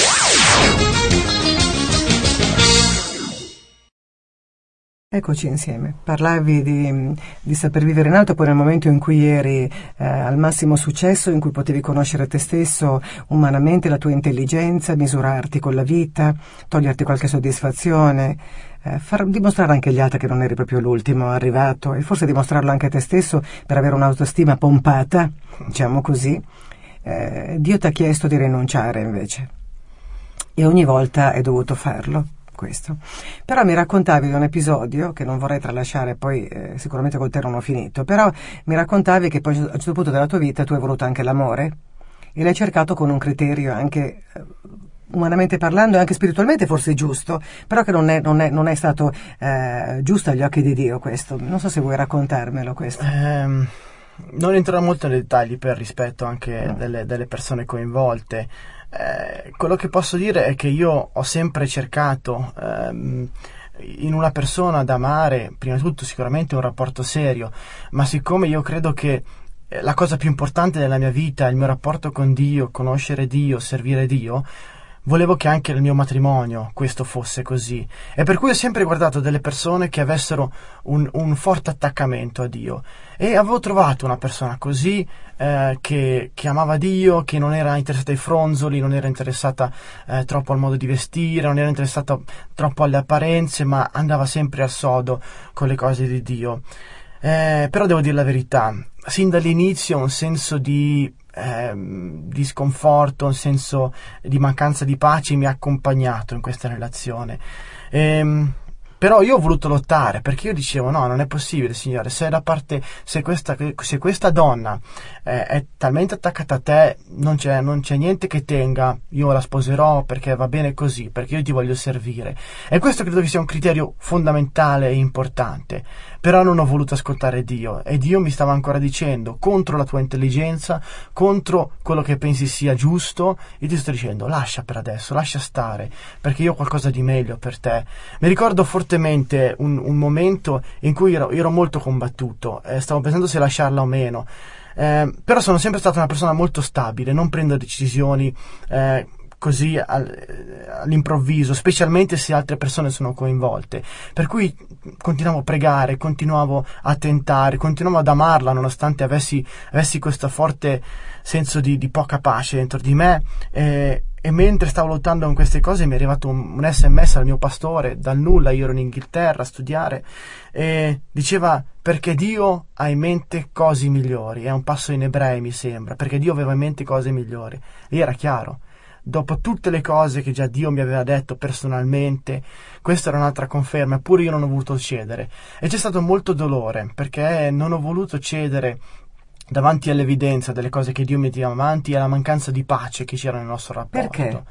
Eccoci insieme. Parlavi di, di saper vivere in alto, poi nel momento in cui eri eh, al massimo successo, in cui potevi conoscere te stesso umanamente, la tua intelligenza, misurarti con la vita, toglierti qualche soddisfazione, eh, far dimostrare anche agli altri che non eri proprio l'ultimo arrivato, e forse dimostrarlo anche a te stesso per avere un'autostima pompata, diciamo così. Eh, Dio ti ha chiesto di rinunciare invece, e ogni volta hai dovuto farlo. Questo. Però mi raccontavi di un episodio che non vorrei tralasciare, poi eh, sicuramente col te non ho finito, però mi raccontavi che poi a un certo punto della tua vita tu hai voluto anche l'amore e l'hai cercato con un criterio anche eh, umanamente parlando e anche spiritualmente forse giusto, però che non è, non è, non è stato eh, giusto agli occhi di Dio questo. Non so se vuoi raccontarmelo questo. Um, non entrerò molto nei dettagli per rispetto anche no. delle, delle persone coinvolte. Eh, quello che posso dire è che io ho sempre cercato ehm, in una persona da amare, prima di tutto sicuramente un rapporto serio, ma siccome io credo che la cosa più importante nella mia vita è il mio rapporto con Dio, conoscere Dio, servire Dio, volevo che anche nel mio matrimonio questo fosse così, e per cui ho sempre guardato delle persone che avessero un, un forte attaccamento a Dio, e avevo trovato una persona così eh, che, che amava Dio, che non era interessata ai fronzoli, non era interessata eh, troppo al modo di vestire, non era interessata troppo alle apparenze, ma andava sempre al sodo con le cose di Dio. Eh, però devo dire la verità, sin dall'inizio un senso di Eh, di sconforto, un senso di mancanza di pace mi ha accompagnato in questa relazione. E, Però io ho voluto lottare, perché io dicevo no, non è possibile, Signore, se da parte se questa, se questa donna eh, è talmente attaccata a te, non c'è, non c'è niente che tenga, io la sposerò perché va bene così, perché io ti voglio servire. E questo credo che sia un criterio fondamentale e importante. Però non ho voluto ascoltare Dio, e Dio mi stava ancora dicendo contro la tua intelligenza, contro quello che pensi sia giusto, e ti sto dicendo lascia per adesso, lascia stare, perché io ho qualcosa di meglio per te. Mi ricordo fortemente un, un momento in cui ero, ero molto combattuto, eh, stavo pensando se lasciarla o meno, eh, però sono sempre stata una persona molto stabile, non prendo decisioni eh, così all'improvviso, specialmente se altre persone sono coinvolte, per cui continuavo a pregare, continuavo a tentare, continuavo ad amarla nonostante avessi, avessi questo forte senso di, di poca pace dentro di me, eh, e mentre stavo lottando con queste cose mi è arrivato un, un sms al mio pastore, dal nulla. Io ero in Inghilterra a studiare, e diceva perché Dio ha in mente cose migliori, è un passo in Ebrei mi sembra, perché Dio aveva in mente cose migliori, e era chiaro. Dopo tutte le cose che già Dio mi aveva detto personalmente, questa era un'altra conferma, eppure io non ho voluto cedere. E c'è stato molto dolore, perché non ho voluto cedere davanti all'evidenza delle cose che Dio mi metteva avanti e alla mancanza di pace che c'era nel nostro rapporto. Perché?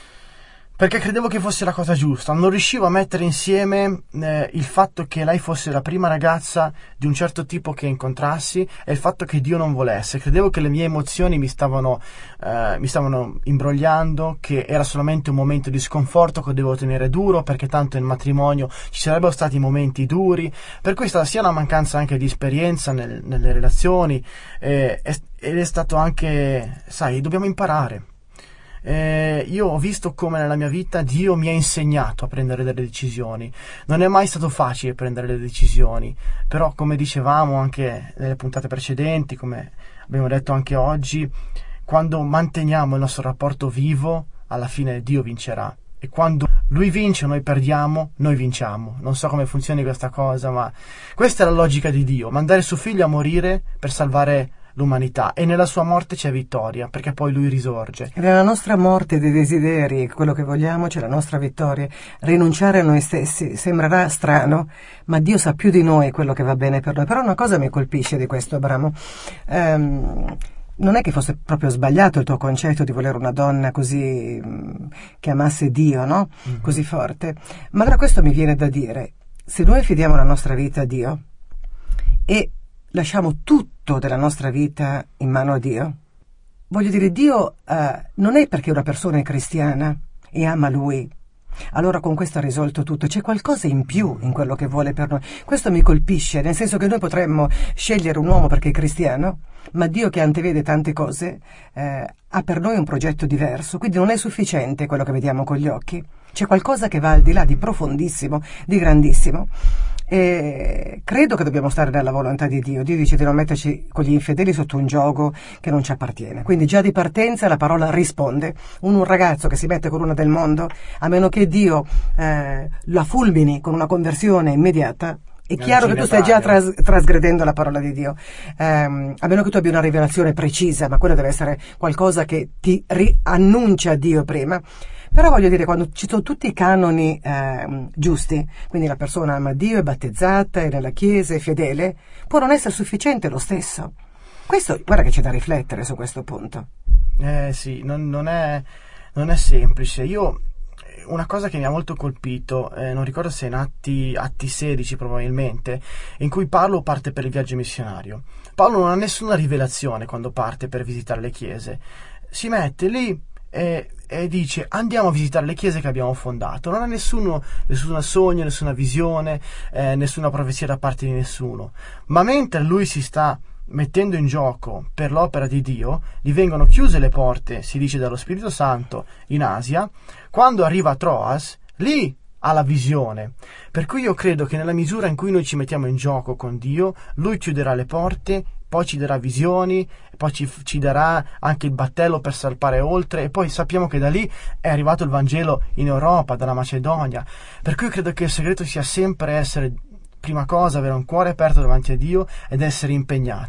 Perché credevo che fosse la cosa giusta, non riuscivo a mettere insieme eh, il fatto che lei fosse la prima ragazza di un certo tipo che incontrassi e il fatto che Dio non volesse. Credevo che le mie emozioni mi stavano, eh, mi stavano imbrogliando, che era solamente un momento di sconforto che dovevo tenere duro, perché tanto nel matrimonio ci sarebbero stati momenti duri, per cui è stata sia una mancanza anche di esperienza nel, nelle relazioni, eh, ed è stato anche, sai, dobbiamo imparare. Eh, io ho visto come nella mia vita Dio mi ha insegnato a prendere delle decisioni. Non è mai stato facile prendere le decisioni, però come dicevamo anche nelle puntate precedenti, come abbiamo detto anche oggi, quando manteniamo il nostro rapporto vivo, alla fine Dio vincerà, e quando Lui vince noi perdiamo, noi vinciamo. Non so come funzioni questa cosa, ma questa è la logica di Dio: mandare suo figlio a morire per salvare l'umanità, e nella sua morte c'è vittoria, perché poi lui risorge. E nella nostra morte dei desideri, quello che vogliamo, c'è la nostra vittoria. Rinunciare a noi stessi sembrerà strano, ma Dio sa più di noi quello che va bene per noi. Però una cosa mi colpisce di questo, Abramo. Um, non è che fosse proprio sbagliato il tuo concetto di volere una donna così mh, che amasse Dio, no? Mm-hmm. Così forte. Ma allora questo mi viene da dire: se noi affidiamo la nostra vita a Dio e lasciamo tutto della nostra vita in mano a Dio, voglio dire, Dio eh, non è perché una persona è cristiana e ama Lui, allora con questo ha risolto tutto. C'è qualcosa in più in quello che vuole per noi. Questo mi colpisce, nel senso che noi potremmo scegliere un uomo perché è cristiano, ma Dio, che antevede tante cose, eh, ha per noi un progetto diverso. Quindi non è sufficiente quello che vediamo con gli occhi, c'è qualcosa che va al di là, di profondissimo, di grandissimo. E credo che dobbiamo stare nella volontà di Dio. Dio dice di non metterci con gli infedeli sotto un giogo che non ci appartiene. Quindi già di partenza la parola risponde. Un, un ragazzo che si mette con una del mondo, a meno che Dio eh, la fulmini con una conversione immediata, è chiaro che tu stai già tras- trasgredendo la parola di Dio, um, a meno che tu abbia una rivelazione precisa, ma quella deve essere qualcosa che ti riannuncia Dio prima. Però voglio dire, quando ci sono tutti i canoni eh, giusti, quindi la persona ama Dio, è battezzata, è nella chiesa, è fedele, può non essere sufficiente lo stesso. Questo, guarda che c'è da riflettere su questo punto. Eh sì, non, non, è, non è semplice. Io, una cosa che mi ha molto colpito, eh, non ricordo se in atti, atti sedici probabilmente, in cui Paolo parte per il viaggio missionario. Paolo non ha nessuna rivelazione quando parte per visitare le chiese. Si mette lì e, e dice: andiamo a visitare le chiese che abbiamo fondato. Non ha nessuno, nessun sogno, nessuna visione, eh, nessuna profezia da parte di nessuno. Ma mentre lui si sta mettendo in gioco per l'opera di Dio, gli vengono chiuse le porte, si dice, dallo Spirito Santo in Asia. Quando arriva a Troas, lì ha la visione. Per cui io credo che nella misura in cui noi ci mettiamo in gioco con Dio, Lui chiuderà le porte, poi ci darà visioni, poi ci, ci darà anche il battello per salpare oltre, e poi sappiamo che da lì è arrivato il Vangelo in Europa, dalla Macedonia. Per cui credo che il segreto sia sempre essere, prima cosa, avere un cuore aperto davanti a Dio ed essere impegnati nella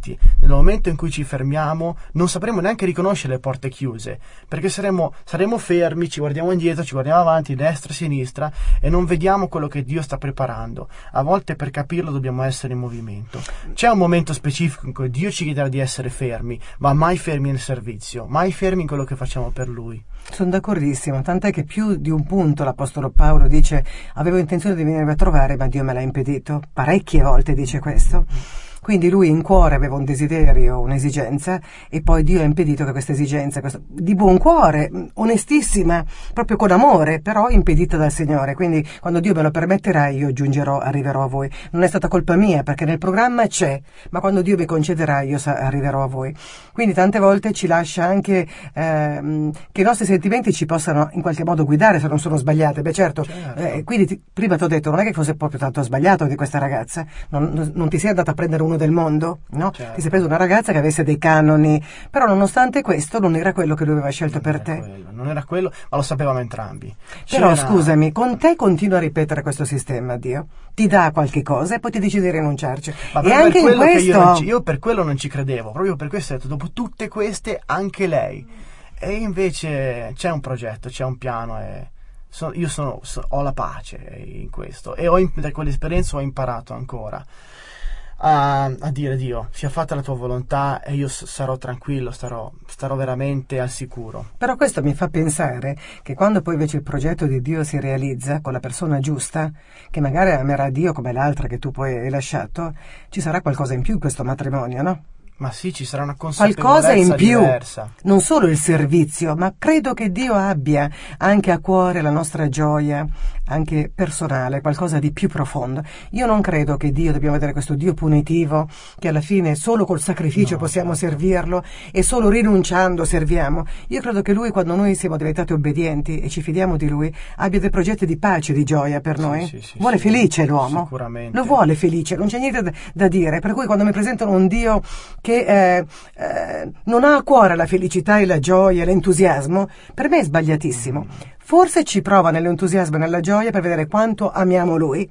nel momento in cui ci fermiamo non sapremo neanche riconoscere le porte chiuse, perché saremo, saremo fermi, ci guardiamo indietro, ci guardiamo avanti, destra, sinistra, e non vediamo quello che Dio sta preparando. A volte per capirlo dobbiamo essere in movimento. C'è un momento specifico in cui Dio ci chiederà di essere fermi, ma mai fermi nel servizio, mai fermi in quello che facciamo per Lui. Sono d'accordissimo, tant'è che più di un punto l'Apostolo Paolo dice: avevo intenzione di venirvi a trovare, ma Dio me l'ha impedito. Parecchie volte dice questo. Quindi lui in cuore aveva un desiderio, un'esigenza, e poi Dio ha impedito che questa esigenza, questa, di buon cuore, onestissima, proprio con amore, però impedita dal Signore. Quindi quando Dio me lo permetterà io giungerò, arriverò a voi. Non è stata colpa mia, perché nel programma c'è, ma quando Dio mi concederà io sa- arriverò a voi. Quindi tante volte ci lascia anche ehm, che i nostri sentimenti ci possano in qualche modo guidare se non sono sbagliate. Beh certo, certo. Eh, quindi ti, prima ti ho detto, non è che fosse proprio tanto sbagliato di questa ragazza, non, non, non ti sei andata a prendere uno del mondo, no? Certo. Ti sei preso una ragazza che avesse dei canoni, però nonostante questo non era quello che lui aveva scelto Non per era te. quello, non era quello, ma lo sapevamo entrambi. Però C'era- scusami, con te continua a ripetere questo sistema, Dio ti dà qualche cosa e poi ti dici di rinunciarci. Ma E proprio anche per in quello che io, non questo ci- io per quello non ci credevo, proprio per questo ho detto, dopo tutte queste anche lei. E invece c'è un progetto, c'è un piano, e so- io sono, so- ho la pace in questo, e ho, im- da quell'esperienza ho imparato ancora a, a dire: Dio, sia fatta la tua volontà, e io s- sarò tranquillo, starò, starò veramente al sicuro. Però questo mi fa pensare che quando poi invece il progetto di Dio si realizza con la persona giusta, che magari amerà Dio come l'altra che tu poi hai lasciato, ci sarà qualcosa in più in questo matrimonio, no? Ma sì, ci sarà una consapevolezza Qualcosa in più, diversa. non solo il servizio, ma credo che Dio abbia anche a cuore la nostra gioia, anche personale, qualcosa di più profondo. Io non credo che Dio, dobbiamo vedere questo Dio punitivo, che alla fine solo col sacrificio No, possiamo certo. servirlo e solo rinunciando serviamo. Io credo che Lui, quando noi siamo diventati obbedienti e ci fidiamo di Lui, abbia dei progetti di pace, di gioia per Sì, noi. sì, sì, vuole sì, felice l'uomo, sicuramente. lo vuole felice, non c'è niente da, da dire. Per cui quando mi presentano un Dio che eh, eh, non ha a cuore la felicità e la gioia e l'entusiasmo, per me è sbagliatissimo. Forse ci prova nell'entusiasmo e nella gioia per vedere quanto amiamo Lui,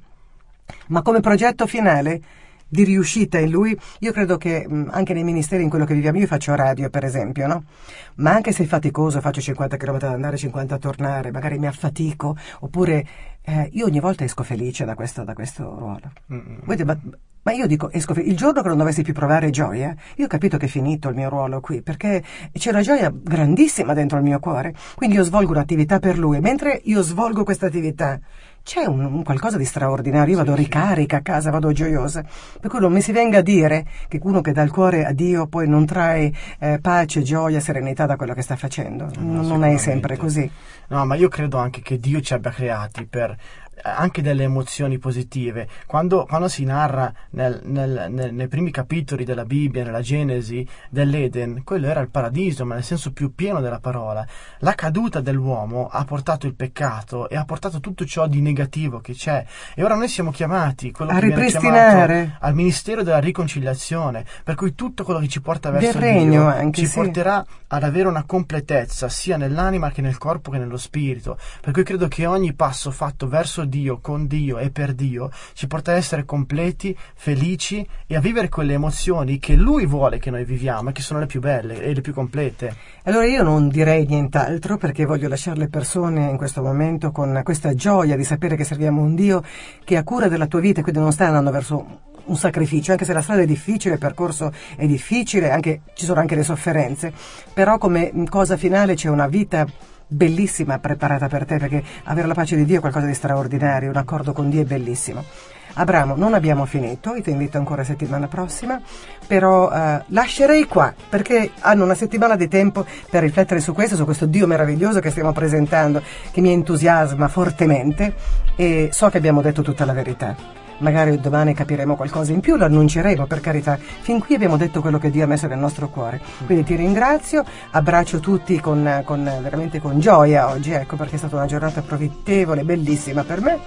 ma come progetto finale di riuscita in Lui, io credo che mh, anche nei ministeri in quello che viviamo, io faccio radio per esempio, no? Ma anche se è faticoso, faccio cinquanta chilometri ad andare, cinquanta a tornare, magari mi affatico, oppure eh, io ogni volta esco felice da questo, da questo ruolo. Mm-mm. Voi dite, ma, ma io dico, esco fe- il giorno che non dovessi più provare gioia, io ho capito che è finito il mio ruolo qui, perché c'è una gioia grandissima dentro il mio cuore, quindi io svolgo un'attività per Lui, e mentre io svolgo questa attività c'è un, un qualcosa di straordinario, io vado Sì, sì. ricarica a casa, vado gioiosa, per cui non mi si venga a dire che uno che dà il cuore a Dio poi non trae eh, pace, gioia, serenità da quello che sta facendo. No, non non è sicuramente. sempre così. No, ma io credo anche che Dio ci abbia creati per eh, anche delle emozioni positive. Quando, quando si narra nel, nel, nel- nei primi capitoli della Bibbia, nella Genesi, dell'Eden, quello era il paradiso, ma nel senso più pieno della parola. La caduta dell'uomo ha portato il peccato e ha portato tutto ciò di negativo che c'è. E ora noi siamo chiamati, quello A che viene ripristinare. chiamato al ministero della riconciliazione, per cui tutto quello che ci porta verso Del regno Dio anche, ci sì. porterà ad avere una completezza sia nell'anima che nel corpo che nello spirito. Per cui credo che ogni passo fatto verso Dio, con Dio e per Dio ci porta ad essere completi, felici e a vivere quelle emozioni che Lui vuole che noi viviamo e che sono le più belle e le più complete. Allora io non direi nient'altro, perché voglio lasciare le persone in questo momento con questa gioia di sapere che serviamo un Dio che ha cura della tua vita e quindi non sta andando verso un sacrificio, anche se la strada è difficile, il percorso è difficile, anche, ci sono anche le sofferenze, però come cosa finale c'è una vita bellissima preparata per te, perché avere la pace di Dio è qualcosa di straordinario, un accordo con Dio è bellissimo. Abramo, non abbiamo finito, io ti invito ancora settimana prossima, però eh, lascerei qua, perché hanno una settimana di tempo per riflettere su questo, su questo Dio meraviglioso che stiamo presentando, che mi entusiasma fortemente, e so che abbiamo detto tutta la verità. Magari domani capiremo qualcosa in più, lo annunceremo, per carità. Fin qui abbiamo detto quello che Dio ha messo nel nostro cuore. Quindi ti ringrazio, abbraccio tutti con, con veramente con gioia oggi, ecco, perché è stata una giornata profittevole, bellissima per me.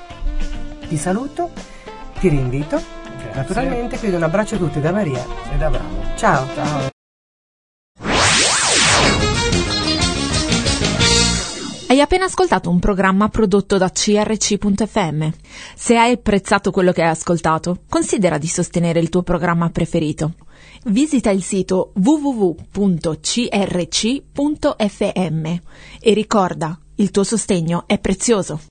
Ti saluto, ti rinvito, Grazie. naturalmente, quindi un abbraccio a tutti da Maria. E da Abramo. Ciao. Ciao. Hai appena ascoltato un programma prodotto da C R C punto F M. Se hai apprezzato quello che hai ascoltato, considera di sostenere il tuo programma preferito. Visita il sito w w w punto c r c punto f m e ricorda, il tuo sostegno è prezioso.